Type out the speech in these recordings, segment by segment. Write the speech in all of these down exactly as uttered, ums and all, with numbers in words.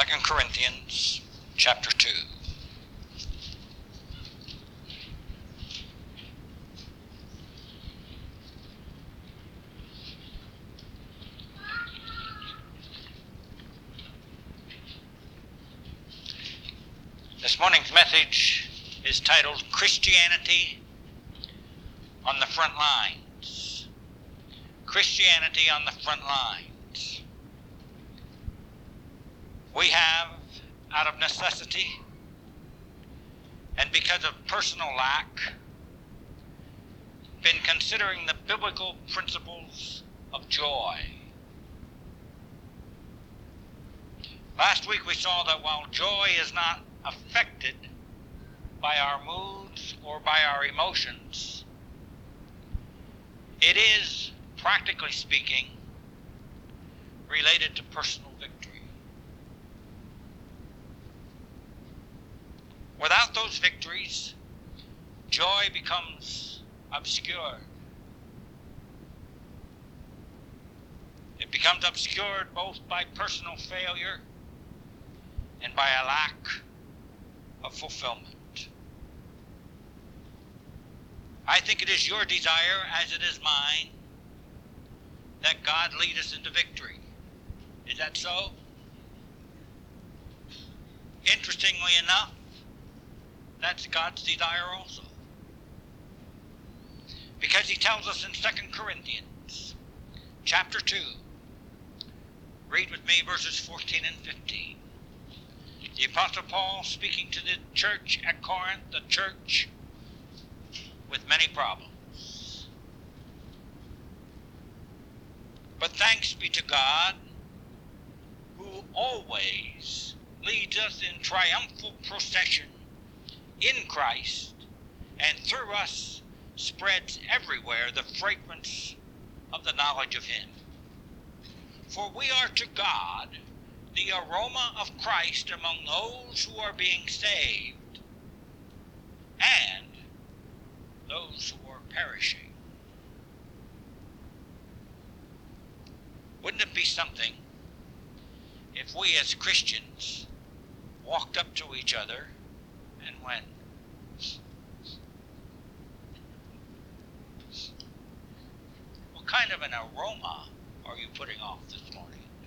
Second Corinthians chapter two. This morning's message is titled Christianity on the Front Lines. Christianity on the Front Lines. We have, out of necessity and because of personal lack, been considering the biblical principles of joy. Last week we saw that while joy is not affected by our moods or by our emotions, it is, practically speaking, related to personal victory. Without those victories, joy becomes obscured. It becomes obscured both by personal failure and by a lack of fulfillment. I think it is your desire, as it is mine, that God lead us into victory. Is that so? Interestingly enough, that's God's desire also. Because he tells us in Second Corinthians chapter two, read with me verses fourteen and fifteen. The Apostle Paul speaking to the church at Corinth, the church with many problems. But thanks be to God, who always leads us in triumphal procession in Christ, and through us spreads everywhere the fragrance of the knowledge of him. For we are to God the aroma of Christ among those who are being saved and those who are perishing. Wouldn't it be something if we as Christians walked up to each other and went, what kind of an aroma are you putting off this morning?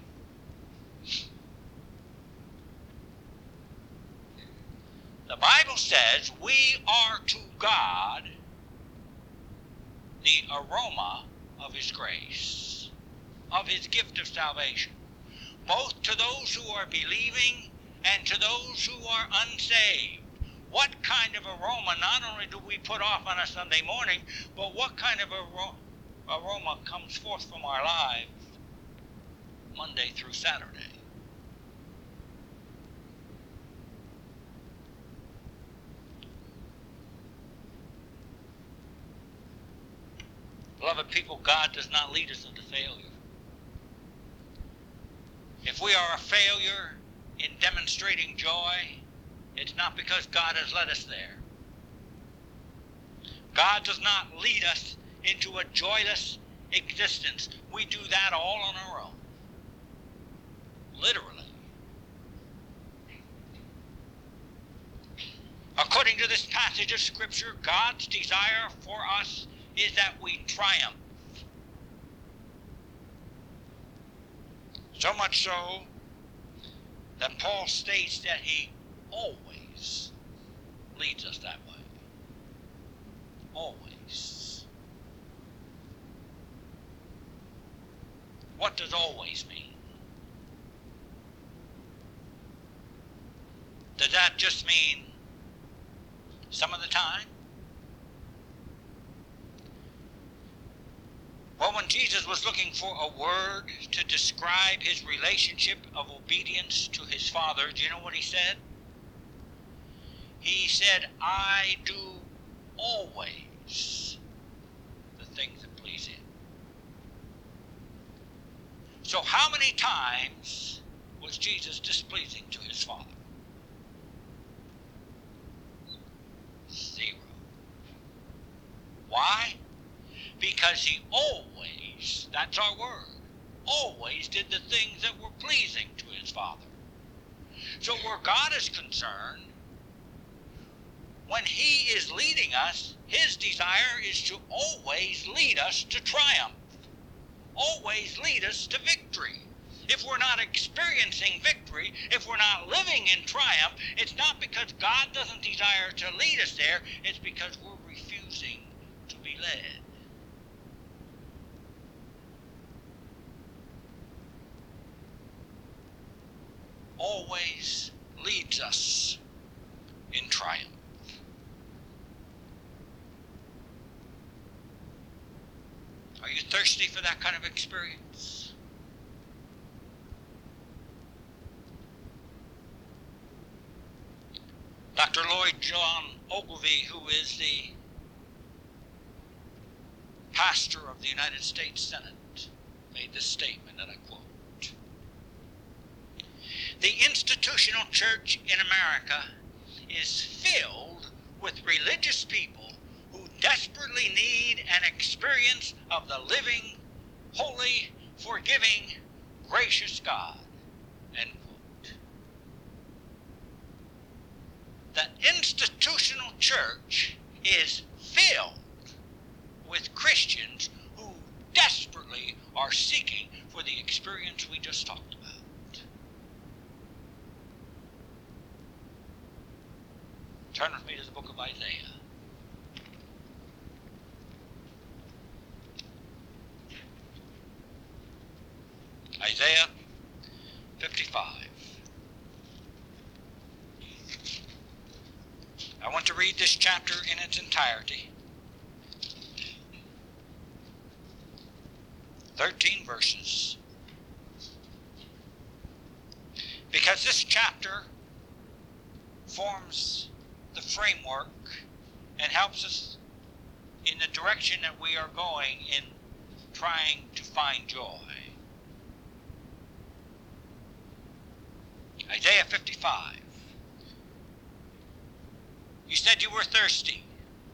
The Bible says we are to God the aroma of his grace, of his gift of salvation, both to those who are believing and to those who are unsaved. What kind of aroma not only do we put off on a Sunday morning, but what kind of aroma comes forth from our lives Monday through Saturday? Beloved people, God does not lead us into failure. If we are a failure in demonstrating joy, it's not because God has led us there. God does not lead us into a joyless existence. We do that all on our own. Literally. According to this passage of Scripture, God's desire for us is that we triumph. So much so that Paul states that he always leads us that way. Always. What does always mean? Does that just mean some of the time? Well, when Jesus was looking for a word to describe his relationship of obedience to his Father, do you know what he said? He said, I do always the things that please him. So how many times was Jesus displeasing to his Father? Zero. Why? Because he always, that's our word, always did the things that were pleasing to his Father. So where God is concerned, when he is leading us, his desire is to always lead us to triumph. Always lead us to victory. If we're not experiencing victory, if we're not living in triumph, it's not because God doesn't desire to lead us there, it's because we're refusing to be led. Always leads us in triumph. Are you thirsty for that kind of experience? Doctor Lloyd John Ogilvie, who is the pastor of the United States Senate, made this statement, and I quote, "The institutional church in America is filled with religious people who desperately need an experience of the living, holy, forgiving, gracious God." End quote. The institutional church is filled with Christians who desperately are seeking for the experience we just talked about. Turn with me to the book of Isaiah. Isaiah fifty-five. I want to read this chapter in its entirety. Thirteen verses. Because this chapter forms the framework and helps us in the direction that we are going in trying to find joy. Isaiah fifty-five. You said you were thirsty.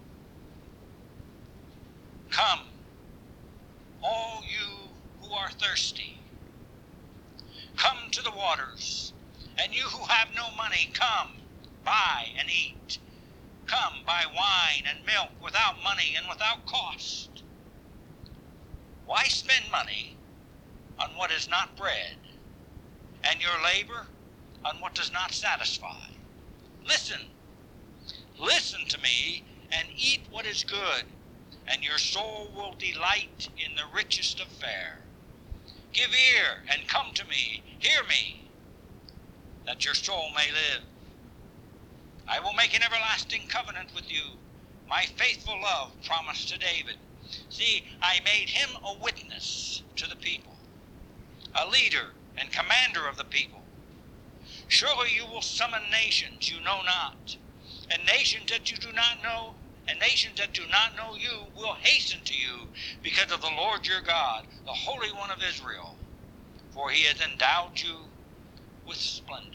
Come, all you who are thirsty. Come to the waters, and you who have no money, come, buy and eat. Come, buy wine and milk without money and without cost. Why spend money on what is not bread, and your labor on what does not satisfy? Listen, listen to me, and eat what is good, and your soul will delight in the richest of fare. Give ear and come to me, hear me, that your soul may live. I will make an everlasting covenant with you, my faithful love promised to David. See, I made him a witness to the people, a leader and commander of the people. Surely you will summon nations you know not, and nations that you do not know, and nations that do not know you will hasten to you because of the Lord your God, the Holy One of Israel, for he has endowed you with splendor.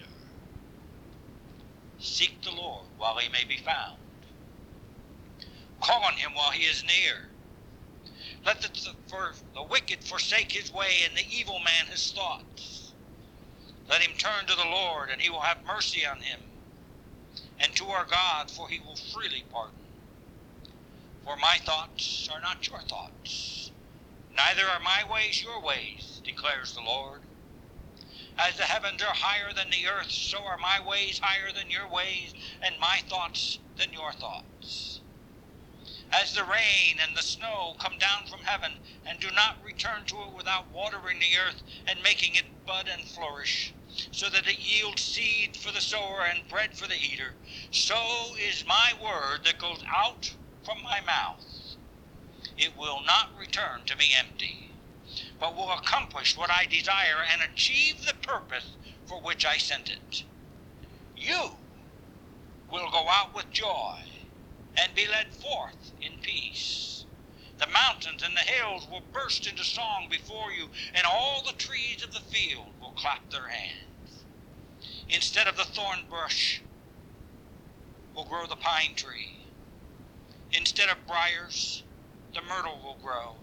Seek the Lord while he may be found. Call on him while he is near. Let the, for, the wicked forsake his way, and the evil man his thoughts. Let him turn to the Lord, and he will have mercy on him, and to our God, for he will freely pardon. For my thoughts are not your thoughts, neither are my ways your ways, declares the Lord. As the heavens are higher than the earth, so are my ways higher than your ways, and my thoughts than your thoughts. As the rain and the snow come down from heaven, and do not return to it without watering the earth and making it bud and flourish, so that it yields seed for the sower and bread for the eater, so is my word that goes out from my mouth. It will not return to me empty, but will accomplish what I desire and achieve the purpose for which I sent it. You will go out with joy and be led forth in peace. The mountains and the hills will burst into song before you, and all the trees of the field will clap their hands. Instead of the thorn bush will grow the pine tree. Instead of briars, the myrtle will grow.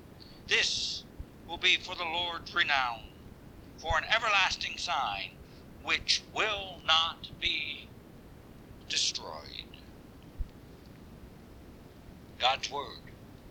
This will be for the Lord's renown, for an everlasting sign which will not be destroyed. God's Word.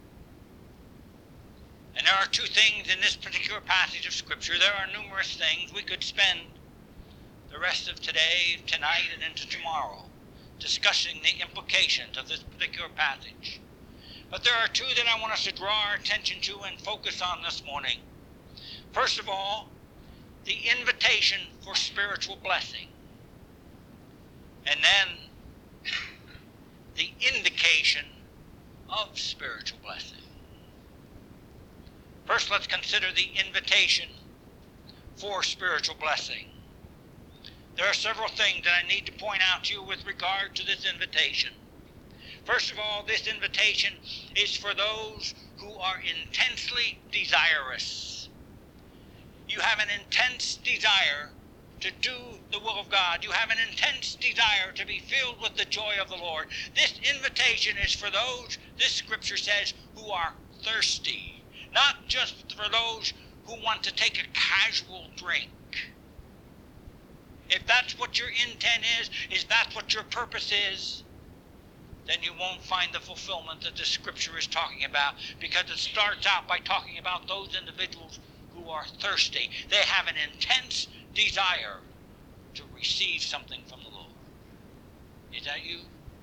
And there are two things in this particular passage of Scripture. There are numerous things. We could spend the rest of today, tonight, and into tomorrow discussing the implications of this particular passage. But there are two that I want us to draw our attention to and focus on this morning. First of all, the invitation for spiritual blessing. And then the indication of spiritual blessing. First, let's consider the invitation for spiritual blessing. There are several things that I need to point out to you with regard to this invitation. First of all, this invitation is for those who are intensely desirous. You have an intense desire to do the will of God. You have an intense desire to be filled with the joy of the Lord. This invitation is for those, this scripture says, who are thirsty. Not just for those who want to take a casual drink. If that's what your intent is, is that what your purpose is, then you won't find the fulfillment that the scripture is talking about, because it starts out by talking about those individuals who are thirsty. They have an intense desire to receive something from the Lord. Is that you?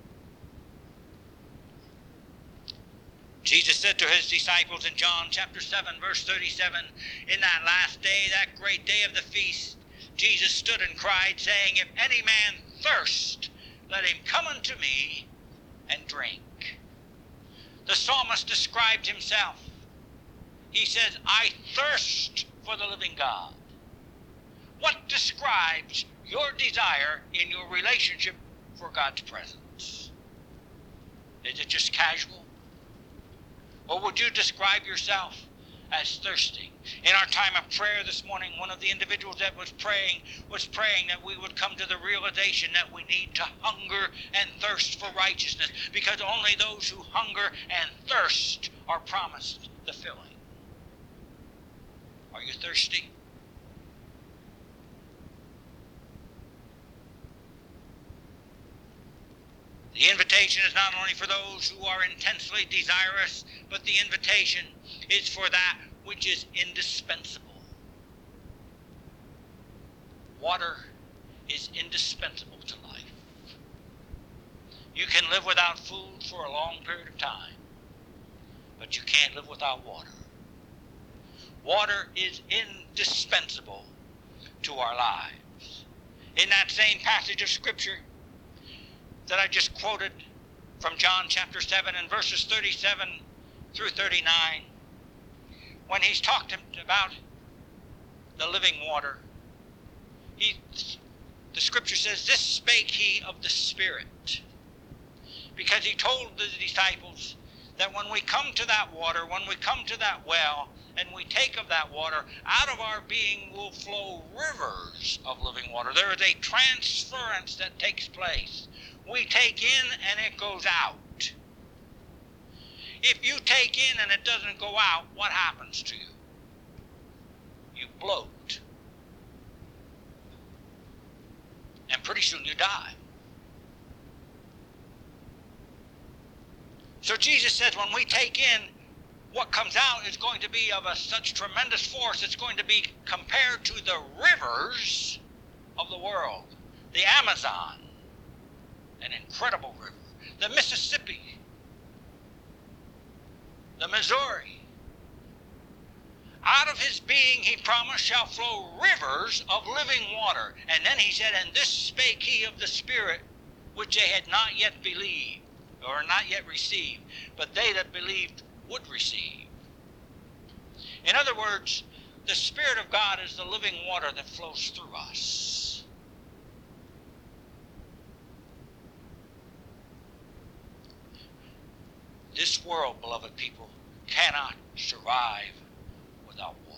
Jesus said to his disciples in John chapter seven, verse thirty-seven, in that last day, that great day of the feast, Jesus stood and cried, saying, if any man thirst, let him come unto me and drink. The psalmist described himself. He says, I thirst for the living God. What describes your desire in your relationship for God's presence? Is it just casual? Or would you describe yourself as thirsty? In our time of prayer this morning, one of the individuals that was praying was praying that we would come to the realization that we need to hunger and thirst for righteousness, because only those who hunger and thirst are promised the filling. Are you thirsty? The invitation is not only for those who are intensely desirous, but the invitation is for that which is indispensable. Water is indispensable to life. You can live without food for a long period of time, but you can't live without water. Water is indispensable to our lives. In that same passage of Scripture that I just quoted from John chapter seven and verses thirty-seven through thirty-nine, when he's talked about the living water, he, the scripture says, this spake he of the Spirit, because he told the disciples that when we come to that water, when we come to that well, and we take of that water, out of our being will flow rivers of living water. There is a transference that takes place. We take in and it goes out. If you take in and it doesn't go out, what happens to you? You bloat. And pretty soon you die. So Jesus says when we take in, what comes out is going to be of a such tremendous force, it's going to be compared to the rivers of the world. The Amazon, an incredible river. The Mississippi, the Missouri. Out of his being, he promised, shall flow rivers of living water. And then he said, and this spake he of the Spirit, which they had not yet believed, or not yet received, but they that believed would receive. In other words, the Spirit of God is the living water that flows through us. This world, beloved people, cannot survive without water.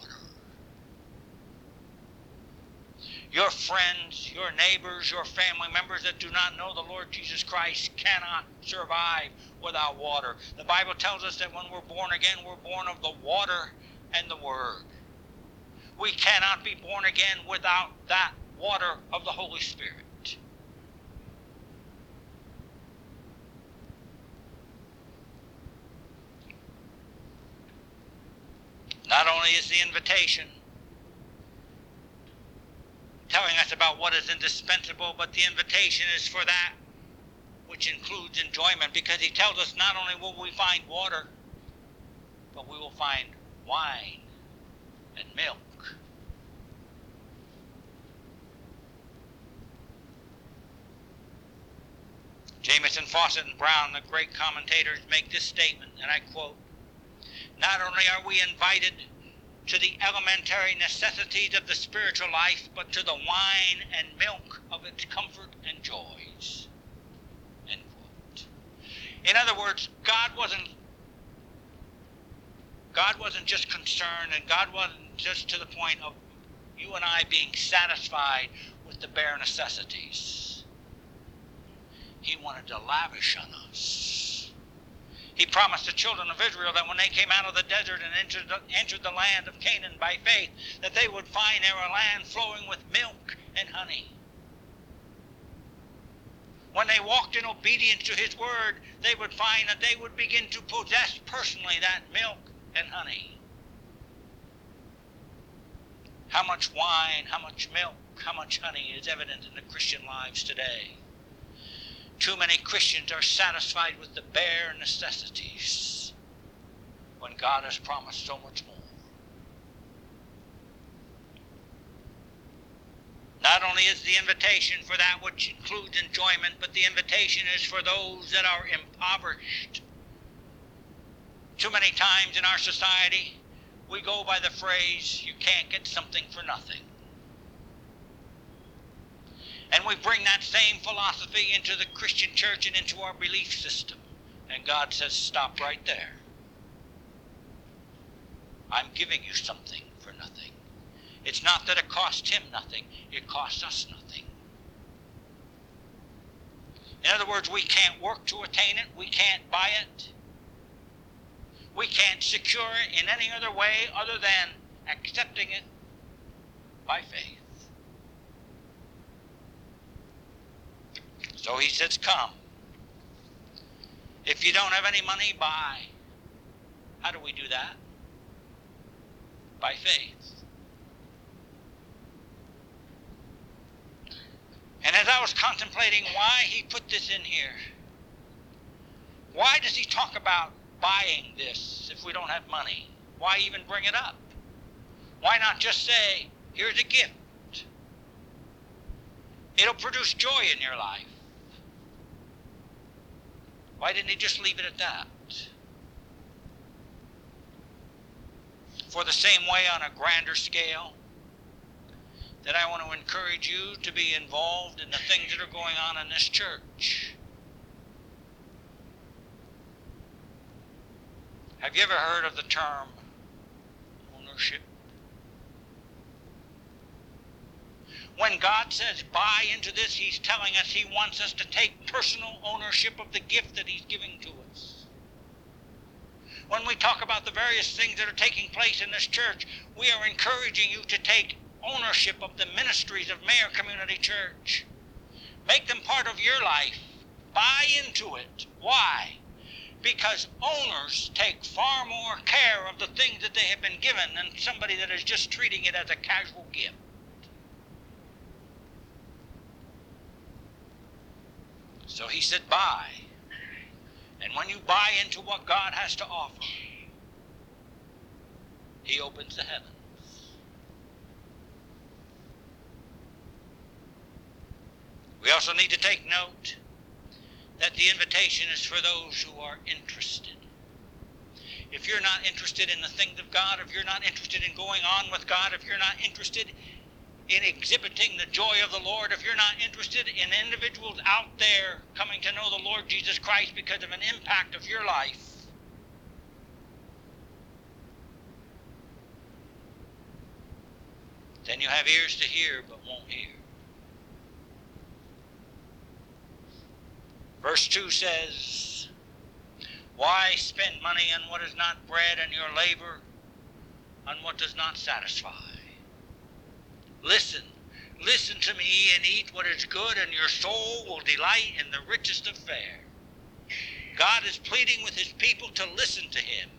Your friends, your neighbors, your family members that do not know the Lord Jesus Christ cannot survive without water. The Bible tells us that when we're born again, we're born of the water and the Word. We cannot be born again without that water of the Holy Spirit. Not only is the invitation telling us about what is indispensable, but the invitation is for that which includes enjoyment, because he tells us not only will we find water, but we will find wine and milk. Jamieson, Fawcett, and Brown, the great commentators, make this statement, and I quote, "Not only are we invited to the elementary necessities of the spiritual life, but to the wine and milk of its comfort and joys." End quote. In other words, God wasn't God wasn't just concerned, and God wasn't just to the point of you and I being satisfied with the bare necessities. He wanted to lavish on us. He promised the children of Israel that when they came out of the desert and entered the, entered the land of Canaan by faith, that they would find there a land flowing with milk and honey. When they walked in obedience to his word, they would find that they would begin to possess personally that milk and honey. How much wine, how much milk, how much honey is evident in the Christian lives today. Too many Christians are satisfied with the bare necessities when God has promised so much more. Not only is the invitation for that which includes enjoyment, but the invitation is for those that are impoverished. Too many times in our society, we go by the phrase, you can't get something for nothing. And we bring that same philosophy into the Christian church and into our belief system. And God says, stop right there. I'm giving you something for nothing. It's not that it costs him nothing, it costs us nothing. In other words, we can't work to attain it, we can't buy it. We can't secure it in any other way other than accepting it by faith. So he says, come. If you don't have any money, buy. How do we do that? By faith. And as I was contemplating why he put this in here, why does he talk about buying this if we don't have money? Why even bring it up? Why not just say, here's a gift. It'll produce joy in your life. Why didn't he just leave it at that? For the same way, on a grander scale, that I want to encourage you to be involved in the things that are going on in this church. Have you ever heard of the term ownership? When God says buy into this, he's telling us he wants us to take personal ownership of the gift that he's giving to us. When we talk about the various things that are taking place in this church, we are encouraging you to take ownership of the ministries of Mayor Community Church. Make them part of your life. Buy into it. Why? Because owners take far more care of the things that they have been given than somebody that is just treating it as a casual gift. So he said, buy. And when you buy into what God has to offer, he opens the heavens. We also need to take note that the invitation is for those who are interested. If you're not interested in the things of God, if you're not interested in going on with God, if you're not interested in exhibiting the joy of the Lord, if you're not interested in individuals out there coming to know the Lord Jesus Christ because of an impact of your life, then you have ears to hear but won't hear. Verse two says, why spend money on what is not bread and your labor on what does not satisfy? Listen, Listen to me and eat what is good, and your soul will delight in the richest of fare. God is pleading with his people to listen to him.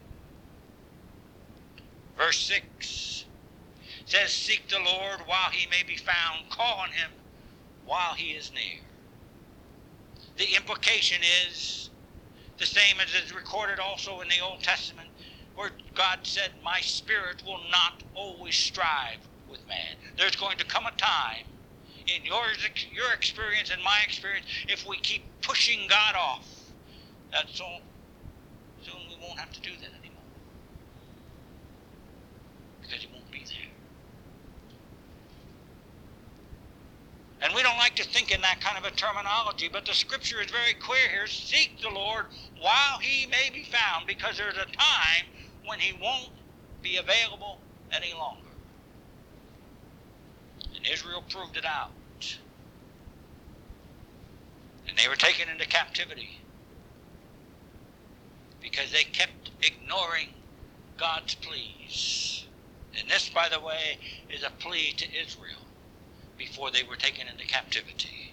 Verse six says, seek the Lord while he may be found. Call on him while he is near. The implication is the same as is recorded also in the Old Testament, where God said, my spirit will not always strive with man. There's going to come a time in your, your experience and my experience, if we keep pushing God off, that so soon we won't have to do that anymore. Because he won't be there. And we don't like to think in that kind of a terminology, but the scripture is very clear here. Seek the Lord while he may be found, because there's a time when he won't be available any longer. And Israel proved it out. And they were taken into captivity because they kept ignoring God's pleas. And this, by the way, is a plea to Israel before they were taken into captivity.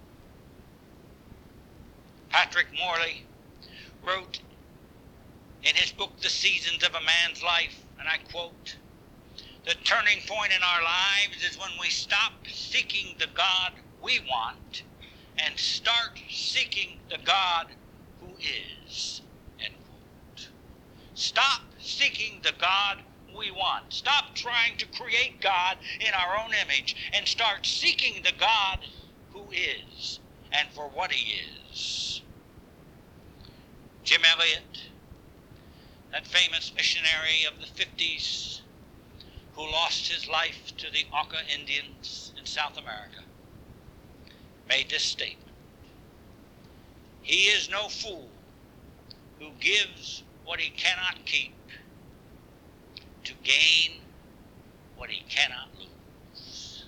Patrick Morley wrote in his book, The Seasons of a Man's Life, and I quote, the turning point in our lives is when we stop seeking the God we want and start seeking the God who is, end quote. Stop seeking the God we want. Stop trying to create God in our own image and start seeking the God who is and for what he is. Jim Elliot, that famous missionary of the fifties who lost his life to the Auca Indians in South America, made this statement. He is no fool who gives what he cannot keep to gain what he cannot lose.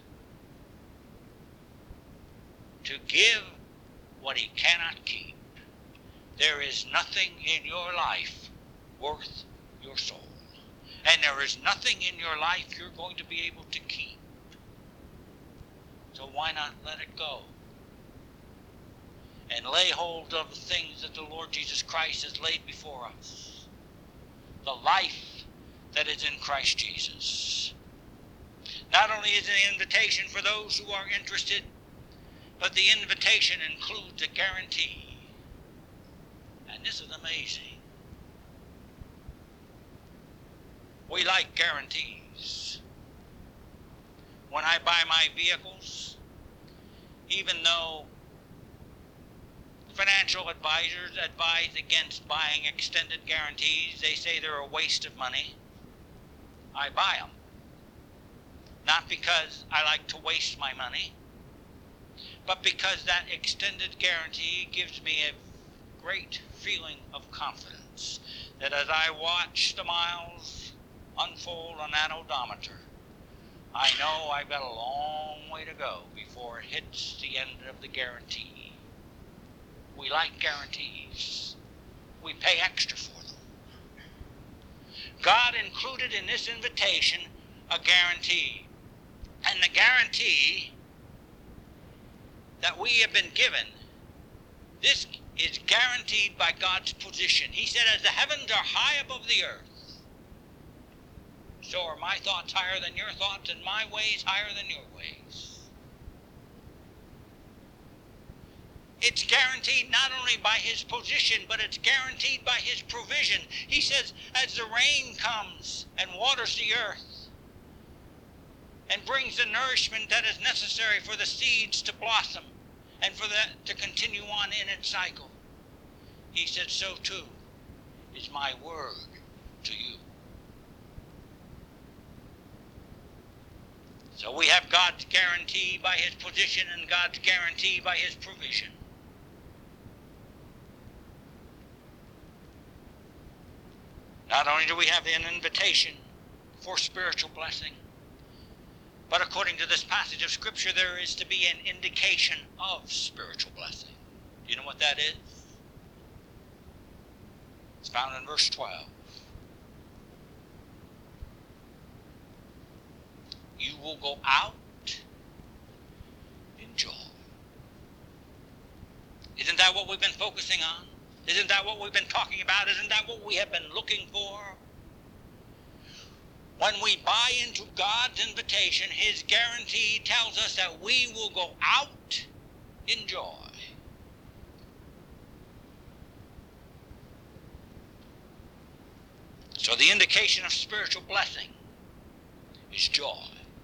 To give what he cannot keep. There is nothing in your life worth your soul. And there is nothing in your life you're going to be able to keep. So why not let it go? And lay hold of the things that the Lord Jesus Christ has laid before us. The life that is in Christ Jesus. Not only is it an invitation for those who are interested, but the invitation includes a guarantee. And this is amazing. We like guarantees. When I buy my vehicles, even though financial advisors advise against buying extended guarantees, they say they're a waste of money, I buy them. Not because I like to waste my money, but because that extended guarantee gives me a great feeling of confidence that as I watch the miles unfold on that odometer, I know I've got a long way to go before it hits the end of the guarantee. We like guarantees. We pay extra for them. God included in this invitation a guarantee. And the guarantee that we have been given, this is guaranteed by God's position. He said, as the heavens are high above the earth, so are my thoughts higher than your thoughts, and my ways higher than your ways. It's guaranteed not only by his position, but it's guaranteed by his provision. He says, as the rain comes and waters the earth and brings the nourishment that is necessary for the seeds to blossom and for that to continue on in its cycle, he said, so too is my word to you. So we have God's guarantee by his position and God's guarantee by his provision. Not only do we have an invitation for spiritual blessing, but according to this passage of Scripture, there is to be an indication of spiritual blessing. Do you know what that is? It's found in verse twelve. You will go out that what we've been focusing on? Isn't that what we've been talking about? Isn't that what we have been looking for? When we buy into God's invitation, His guarantee tells us that we will go out in joy. So the indication of spiritual blessing is joy.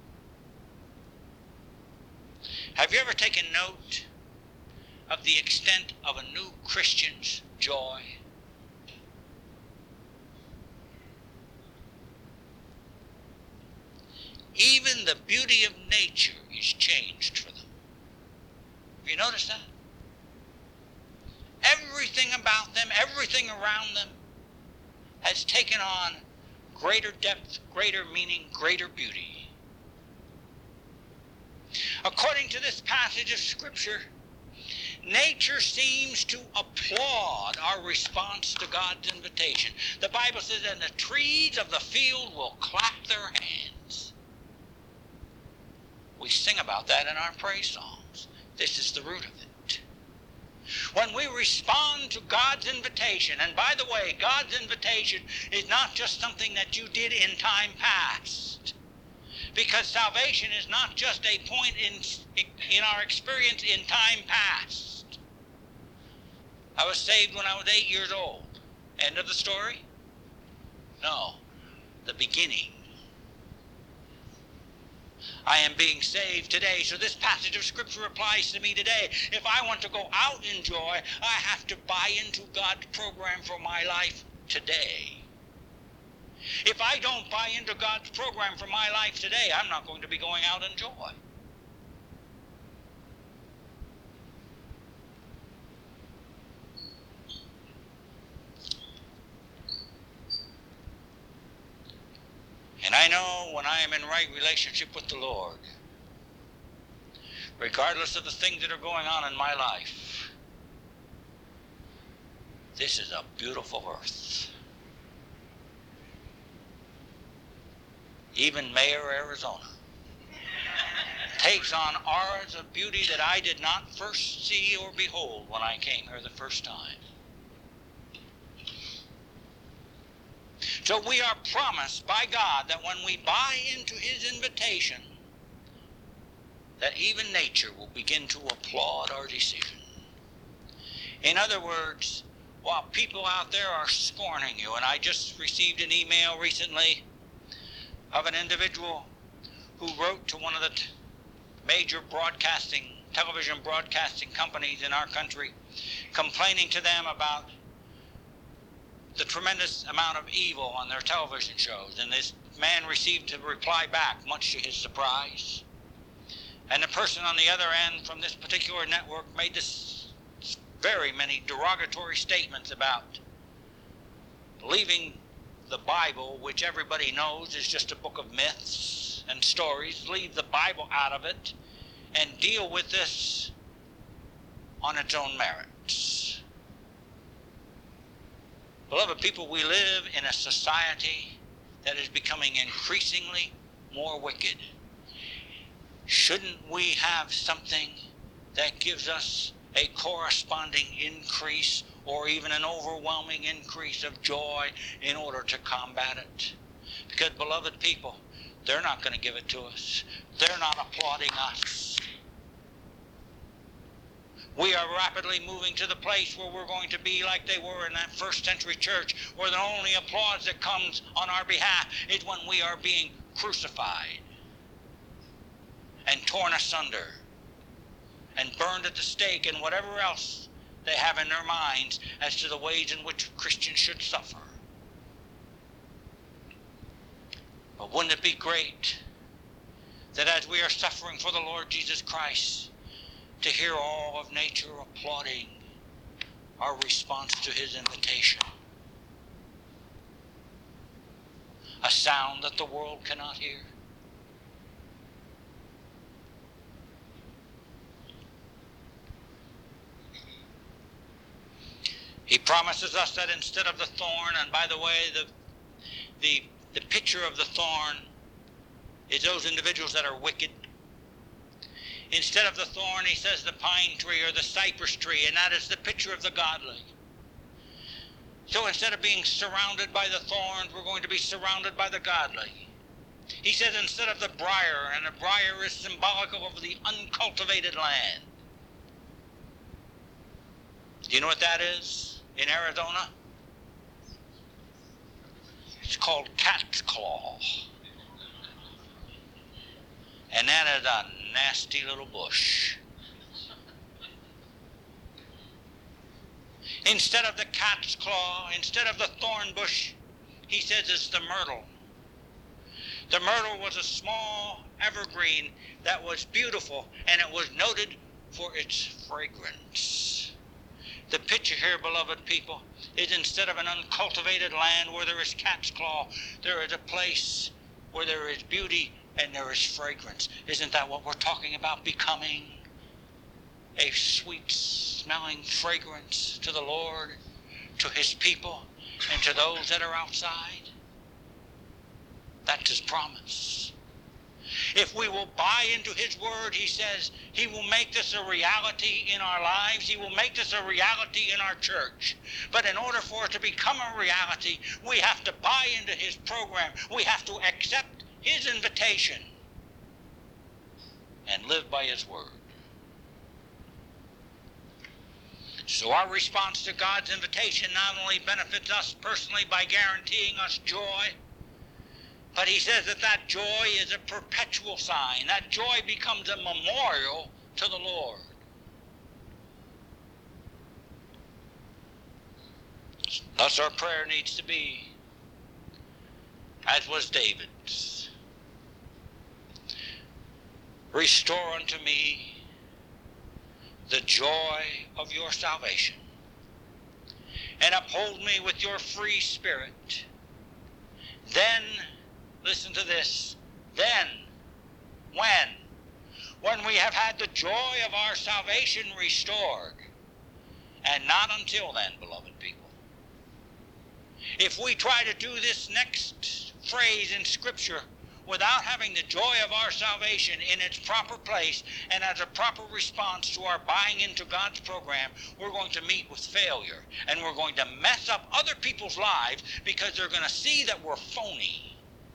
Have you ever taken note of the extent of a new Christian's joy? Even the beauty of nature is changed for them. Have you noticed that? Everything about them, everything around them has taken on greater depth, greater meaning, greater beauty. According to this passage of Scripture, nature seems to applaud our response to God's invitation. The Bible says, and the trees of the field will clap their hands. We sing about that in our praise songs. This is the root of it. When we respond to God's invitation, and by the way, God's invitation is not just something that you did in time past, because salvation is not just a point in, in our experience in time past. I was saved when I was eight years old. End of the story? No, the beginning. I am being saved today. So this passage of Scripture applies to me today. If I want to go out in joy, I have to buy into God's program for my life today. If I don't buy into God's program for my life today, I'm not going to be going out in joy. And I know when I am in right relationship with the Lord, regardless of the things that are going on in my life, this is a beautiful earth. Even Mayer, Arizona, takes on auras of beauty that I did not first see or behold when I came here the first time. So we are promised by God that when we buy into His invitation, that even nature will begin to applaud our decision. In other words, while people out there are scorning you, and I just received an email recently of an individual who wrote to one of the t- major broadcasting, television broadcasting companies in our country, complaining to them about the tremendous amount of evil on their television shows. And this man received a reply back, much to his surprise. And the person on the other end from this particular network made this very many derogatory statements about leaving the Bible, which everybody knows is just a book of myths and stories, leave the Bible out of it and deal with this on its own merits. Beloved people, we live in a society that is becoming increasingly more wicked. Shouldn't we have something that gives us a corresponding increase or even an overwhelming increase of joy in order to combat it? Because, beloved people, they're not going to give it to us. They're not applauding us. We are rapidly moving to the place where we're going to be like they were in that first century church, where the only applause that comes on our behalf is when we are being crucified and torn asunder and burned at the stake and whatever else they have in their minds as to the ways in which Christians should suffer. But wouldn't it be great that as we are suffering for the Lord Jesus Christ, to hear all of nature applauding our response to His invitation? A sound that the world cannot hear. He promises us that instead of the thorn, and by the way, the, the, the picture of the thorn is those individuals that are wicked. Instead of the thorn, he says the pine tree or the cypress tree, and that is the picture of the godly. So instead of being surrounded by the thorns, we're going to be surrounded by the godly. He says instead of the briar, and the briar is symbolical of the uncultivated land. Do you know what that is in Arizona? It's called cat's claw. And that is a nasty little bush. Instead of the cat's claw, instead of the thorn bush, he says it's the myrtle. The myrtle was a small evergreen that was beautiful, and it was noted for its fragrance. The picture here, beloved people, is instead of an uncultivated land where there is cat's claw, there is a place where there is beauty and there is fragrance. Isn't that what we're talking about? Becoming a sweet-smelling fragrance to the Lord, to his people, and to those that are outside. That's his promise. If we will buy into his word, he says, he will make this a reality in our lives. He will make this a reality in our church. But in order for it to become a reality, we have to buy into his program. We have to accept his invitation and live by his word. So our response to God's invitation not only benefits us personally by guaranteeing us joy, but he says that that joy is a perpetual sign. That joy becomes a memorial to the Lord. Thus our prayer needs to be, as was David's. Restore unto me the joy of your salvation, and uphold me with your free spirit. Then, listen to this, then, when, when we have had the joy of our salvation restored, and not until then, beloved people. If we try to do this next phrase in Scripture without having the joy of our salvation in its proper place and as a proper response to our buying into God's program, we're going to meet with failure, and we're going to mess up other people's lives because they're going to see that we're phony.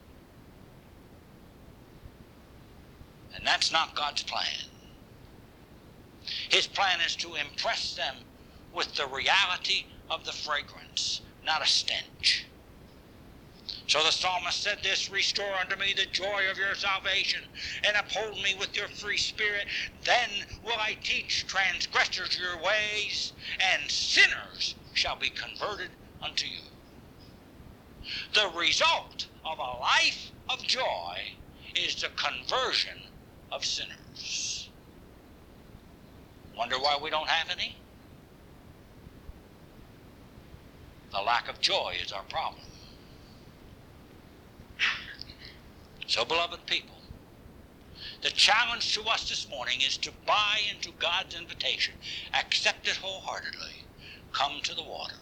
And that's not God's plan. His plan is to impress them with the reality of the fragrance, not a stench. So the psalmist said this, restore unto me the joy of your salvation, and uphold me with your free spirit. Then will I teach transgressors your ways, and sinners shall be converted unto you. The result of a life of joy is the conversion of sinners. Wonder why we don't have any? The lack of joy is our problem. So, beloved people, the challenge to us this morning is to buy into God's invitation, accept it wholeheartedly, come to the water,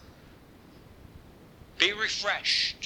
be refreshed,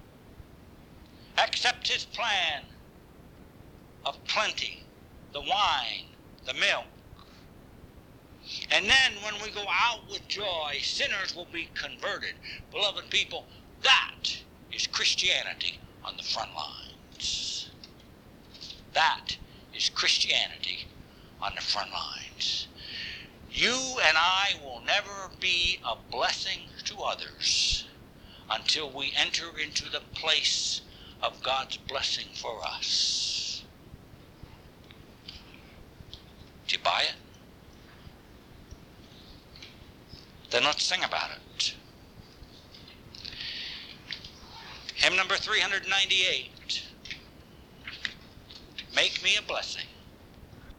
accept his plan of plenty, the wine, the milk. And then when we go out with joy, sinners will be converted. Beloved people, that is Christianity on the front lines. That is Christianity on the front lines. You and I will never be a blessing to others until we enter into the place of God's blessing for us. Do you buy it? Then let's sing about it. Hymn number three hundred ninety-eight. Make me a blessing.